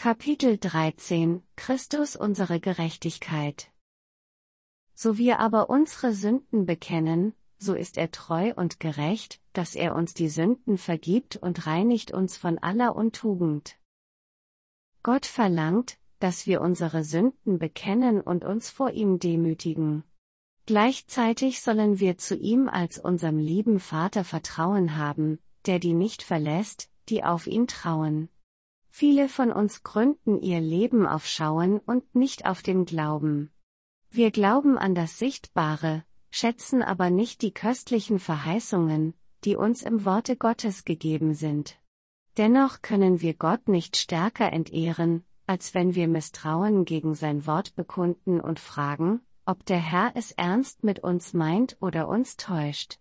Kapitel 13 Christus unsere Gerechtigkeit. So wir aber unsere Sünden bekennen, so ist er treu und gerecht, dass er uns die Sünden vergibt und reinigt uns von aller Untugend. Gott verlangt, dass wir unsere Sünden bekennen und uns vor ihm demütigen. Gleichzeitig sollen wir zu ihm als unserem lieben Vater Vertrauen haben, der die nicht verlässt, die auf ihn trauen. Viele von uns gründen ihr Leben auf Schauen und nicht auf den Glauben. Wir glauben an das Sichtbare, schätzen aber nicht die köstlichen Verheißungen, die uns im Worte Gottes gegeben sind. Dennoch können wir Gott nicht stärker entehren, als wenn wir Misstrauen gegen sein Wort bekunden und fragen, ob der Herr es ernst mit uns meint oder uns täuscht.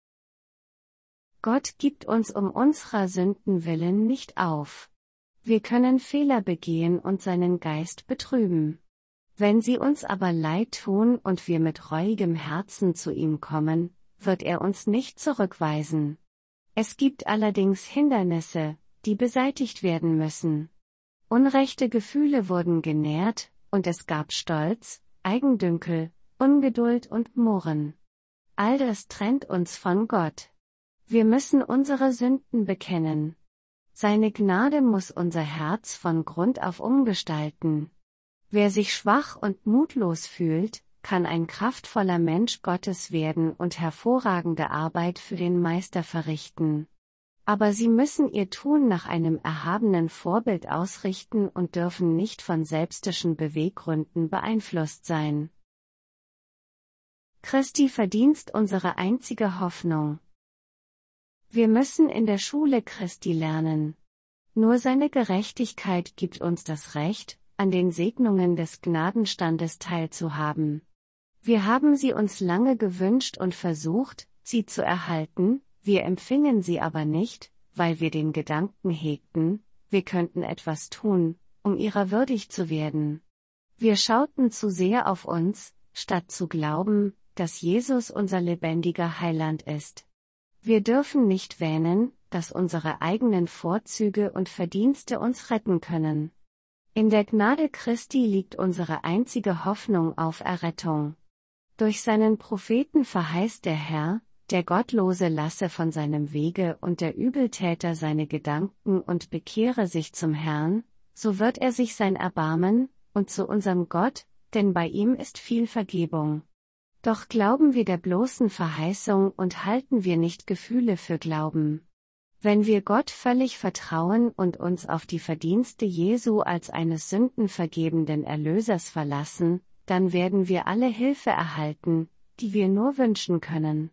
Gott gibt uns um unserer Sünden willen nicht auf. Wir können Fehler begehen und seinen Geist betrüben. Wenn sie uns aber leid tun und wir mit reuigem Herzen zu ihm kommen, wird er uns nicht zurückweisen. Es gibt allerdings Hindernisse, die beseitigt werden müssen. Unrechte Gefühle wurden genährt, und es gab Stolz, Eigendünkel, Ungeduld und Murren. All das trennt uns von Gott. Wir müssen unsere Sünden bekennen. Seine Gnade muss unser Herz von Grund auf umgestalten. Wer sich schwach und mutlos fühlt, kann ein kraftvoller Mensch Gottes werden und hervorragende Arbeit für den Meister verrichten. Aber sie müssen ihr Tun nach einem erhabenen Vorbild ausrichten und dürfen nicht von selbstischen Beweggründen beeinflusst sein. Christi Verdienst unsere einzige Hoffnung. Wir müssen in der Schule Christi lernen. Nur seine Gerechtigkeit gibt uns das Recht, an den Segnungen des Gnadenstandes teilzuhaben. Wir haben sie uns lange gewünscht und versucht, sie zu erhalten, wir empfingen sie aber nicht, weil wir den Gedanken hegten, wir könnten etwas tun, um ihrer würdig zu werden. Wir schauten zu sehr auf uns, statt zu glauben, dass Jesus unser lebendiger Heiland ist. Wir dürfen nicht wähnen, dass unsere eigenen Vorzüge und Verdienste uns retten können. In der Gnade Christi liegt unsere einzige Hoffnung auf Errettung. Durch seinen Propheten verheißt der Herr, der Gottlose lasse von seinem Wege und der Übeltäter seine Gedanken und bekehre sich zum Herrn, so wird er sich sein erbarmen, und zu unserem Gott, denn bei ihm ist viel Vergebung. Doch glauben wir der bloßen Verheißung und halten wir nicht Gefühle für Glauben. Wenn wir Gott völlig vertrauen und uns auf die Verdienste Jesu als eines sündenvergebenden Erlösers verlassen, dann werden wir alle Hilfe erhalten, die wir nur wünschen können.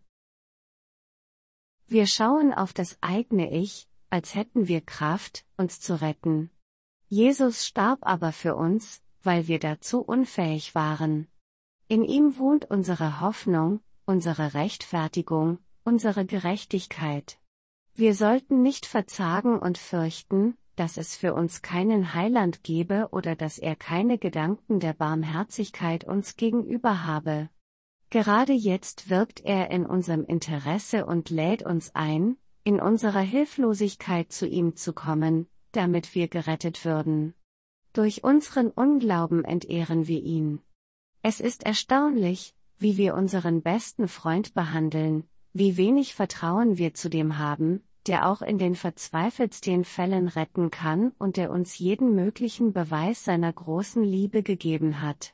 Wir schauen auf das eigene Ich, als hätten wir Kraft, uns zu retten. Jesus starb aber für uns, weil wir dazu unfähig waren. In ihm wohnt unsere Hoffnung, unsere Rechtfertigung, unsere Gerechtigkeit. Wir sollten nicht verzagen und fürchten, dass es für uns keinen Heiland gebe oder dass er keine Gedanken der Barmherzigkeit uns gegenüber habe. Gerade jetzt wirkt er in unserem Interesse und lädt uns ein, in unserer Hilflosigkeit zu ihm zu kommen, damit wir gerettet würden. Durch unseren Unglauben entehren wir ihn. Es ist erstaunlich, wie wir unseren besten Freund behandeln, wie wenig Vertrauen wir zu dem haben, der auch in den verzweifeltsten Fällen retten kann und der uns jeden möglichen Beweis seiner großen Liebe gegeben hat.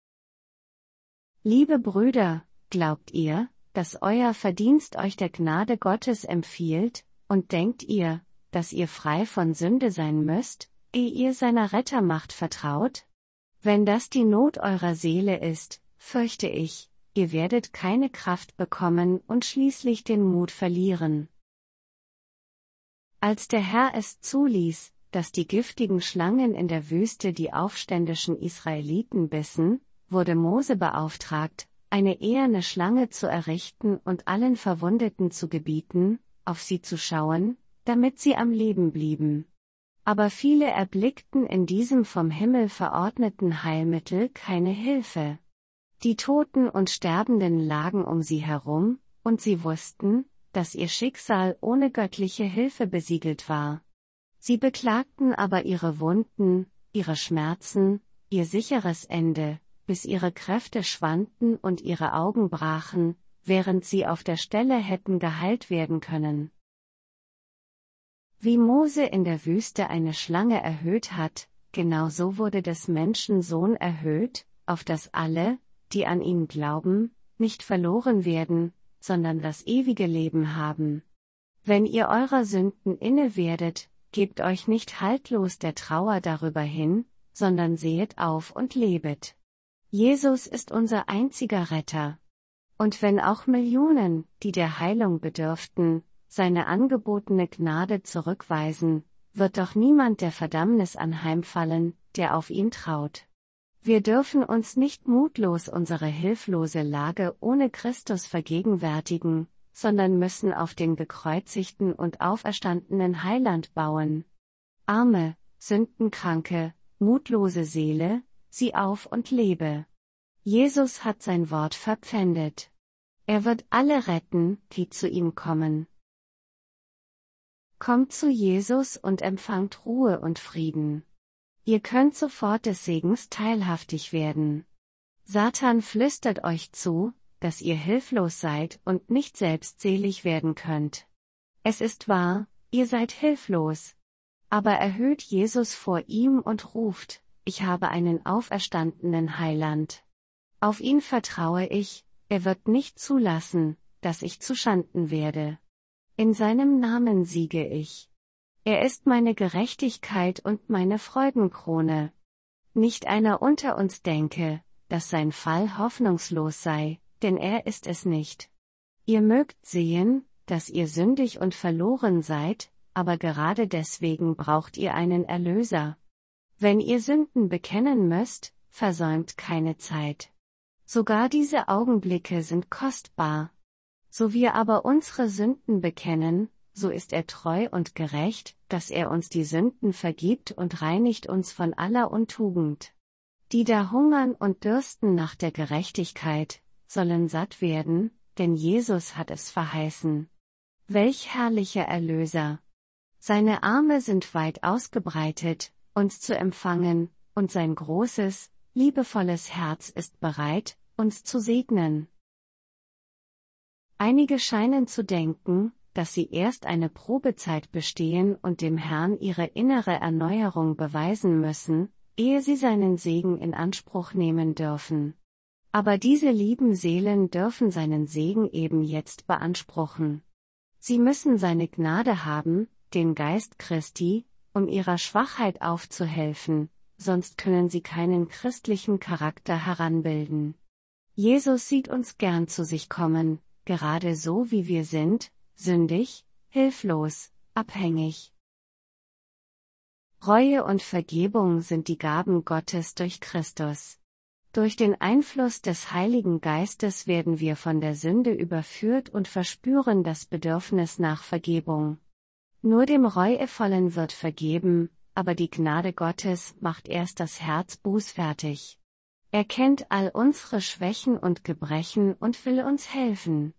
Liebe Brüder, glaubt ihr, dass euer Verdienst euch der Gnade Gottes empfiehlt, und denkt ihr, dass ihr frei von Sünde sein müsst, ehe ihr seiner Rettermacht vertraut? Wenn das die Not eurer Seele ist, fürchte ich, ihr werdet keine Kraft bekommen und schließlich den Mut verlieren. Als der Herr es zuließ, dass die giftigen Schlangen in der Wüste die aufständischen Israeliten bissen, wurde Mose beauftragt, eine eherne Schlange zu errichten und allen Verwundeten zu gebieten, auf sie zu schauen, damit sie am Leben blieben. Aber viele erblickten in diesem vom Himmel verordneten Heilmittel keine Hilfe. Die Toten und Sterbenden lagen um sie herum, und sie wussten, dass ihr Schicksal ohne göttliche Hilfe besiegelt war. Sie beklagten aber ihre Wunden, ihre Schmerzen, ihr sicheres Ende, bis ihre Kräfte schwanden und ihre Augen brachen, während sie auf der Stelle hätten geheilt werden können. Wie Mose in der Wüste eine Schlange erhöht hat, genauso wurde des Menschen Sohn erhöht, auf dass alle, die an ihn glauben, nicht verloren werden, sondern das ewige Leben haben. Wenn ihr eurer Sünden inne werdet, gebt euch nicht haltlos der Trauer darüber hin, sondern sehet auf und lebet. Jesus ist unser einziger Retter. Und wenn auch Millionen, die der Heilung bedürften, seine angebotene Gnade zurückweisen, wird doch niemand der Verdammnis anheimfallen, der auf ihn traut. Wir dürfen uns nicht mutlos unsere hilflose Lage ohne Christus vergegenwärtigen, sondern müssen auf den gekreuzigten und auferstandenen Heiland bauen. Arme, sündenkranke, mutlose Seele, sieh auf und lebe. Jesus hat sein Wort verpfändet. Er wird alle retten, die zu ihm kommen. Kommt zu Jesus und empfangt Ruhe und Frieden. Ihr könnt sofort des Segens teilhaftig werden. Satan flüstert euch zu, dass ihr hilflos seid und nicht selbst selig werden könnt. Es ist wahr, ihr seid hilflos. Aber erhöht Jesus vor ihm und ruft, ich habe einen auferstandenen Heiland. Auf ihn vertraue ich, er wird nicht zulassen, dass ich zuschanden werde. In seinem Namen siege ich. Er ist meine Gerechtigkeit und meine Freudenkrone. Nicht einer unter uns denke, dass sein Fall hoffnungslos sei, denn er ist es nicht. Ihr mögt sehen, dass ihr sündig und verloren seid, aber gerade deswegen braucht ihr einen Erlöser. Wenn ihr Sünden bekennen müsst, versäumt keine Zeit. Sogar diese Augenblicke sind kostbar. So wir aber unsere Sünden bekennen, so ist er treu und gerecht, dass er uns die Sünden vergibt und reinigt uns von aller Untugend. Die da hungern und dürsten nach der Gerechtigkeit, sollen satt werden, denn Jesus hat es verheißen. Welch herrlicher Erlöser! Seine Arme sind weit ausgebreitet, uns zu empfangen, und sein großes, liebevolles Herz ist bereit, uns zu segnen. Einige scheinen zu denken, dass sie erst eine Probezeit bestehen und dem Herrn ihre innere Erneuerung beweisen müssen, ehe sie seinen Segen in Anspruch nehmen dürfen. Aber diese lieben Seelen dürfen seinen Segen eben jetzt beanspruchen. Sie müssen seine Gnade haben, den Geist Christi, um ihrer Schwachheit aufzuhelfen, sonst können sie keinen christlichen Charakter heranbilden. Jesus sieht uns gern zu sich kommen, gerade so wie wir sind, sündig, hilflos, abhängig. Reue und Vergebung sind die Gaben Gottes durch Christus. Durch den Einfluss des Heiligen Geistes werden wir von der Sünde überführt und verspüren das Bedürfnis nach Vergebung. Nur dem Reuevollen wird vergeben, aber die Gnade Gottes macht erst das Herz bußfertig. Er kennt all unsere Schwächen und Gebrechen und will uns helfen.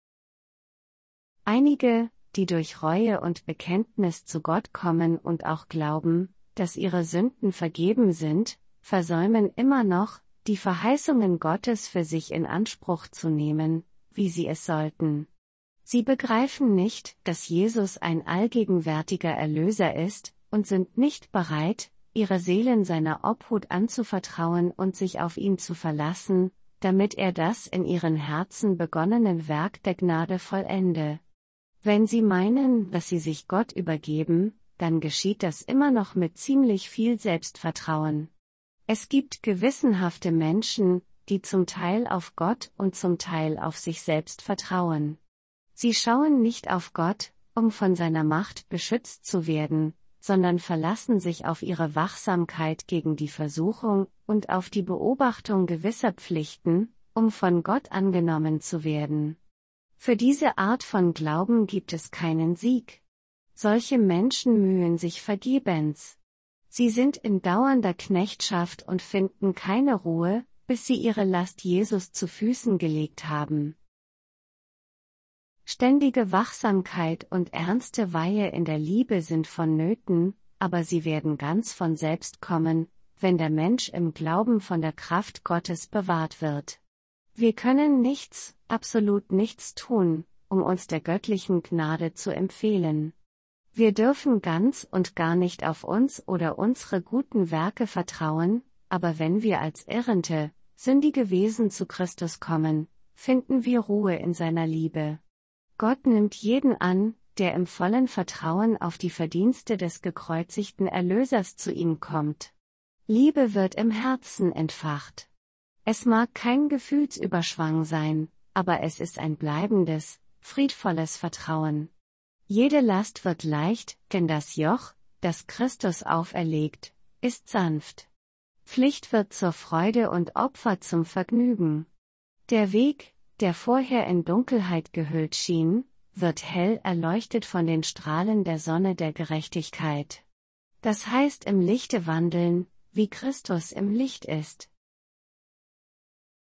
Einige, die durch Reue und Bekenntnis zu Gott kommen und auch glauben, dass ihre Sünden vergeben sind, versäumen immer noch, die Verheißungen Gottes für sich in Anspruch zu nehmen, wie sie es sollten. Sie begreifen nicht, dass Jesus ein allgegenwärtiger Erlöser ist, und sind nicht bereit, ihre Seelen seiner Obhut anzuvertrauen und sich auf ihn zu verlassen, damit er das in ihren Herzen begonnene Werk der Gnade vollende. Wenn sie meinen, dass sie sich Gott übergeben, dann geschieht das immer noch mit ziemlich viel Selbstvertrauen. Es gibt gewissenhafte Menschen, die zum Teil auf Gott und zum Teil auf sich selbst vertrauen. Sie schauen nicht auf Gott, um von seiner Macht beschützt zu werden, sondern verlassen sich auf ihre Wachsamkeit gegen die Versuchung und auf die Beobachtung gewisser Pflichten, um von Gott angenommen zu werden. Für diese Art von Glauben gibt es keinen Sieg. Solche Menschen mühen sich vergebens. Sie sind in dauernder Knechtschaft und finden keine Ruhe, bis sie ihre Last Jesus zu Füßen gelegt haben. Ständige Wachsamkeit und ernste Weihe in der Liebe sind vonnöten, aber sie werden ganz von selbst kommen, wenn der Mensch im Glauben von der Kraft Gottes bewahrt wird. Wir können nichts, absolut nichts tun, um uns der göttlichen Gnade zu empfehlen. Wir dürfen ganz und gar nicht auf uns oder unsere guten Werke vertrauen, aber wenn wir als irrende, sündige Wesen zu Christus kommen, finden wir Ruhe in seiner Liebe. Gott nimmt jeden an, der im vollen Vertrauen auf die Verdienste des gekreuzigten Erlösers zu ihm kommt. Liebe wird im Herzen entfacht. Es mag kein Gefühlsüberschwang sein, aber es ist ein bleibendes, friedvolles Vertrauen. Jede Last wird leicht, denn das Joch, das Christus auferlegt, ist sanft. Pflicht wird zur Freude und Opfer zum Vergnügen. Der Weg, der vorher in Dunkelheit gehüllt schien, wird hell erleuchtet von den Strahlen der Sonne der Gerechtigkeit. Das heißt im Lichte wandeln, wie Christus im Licht ist.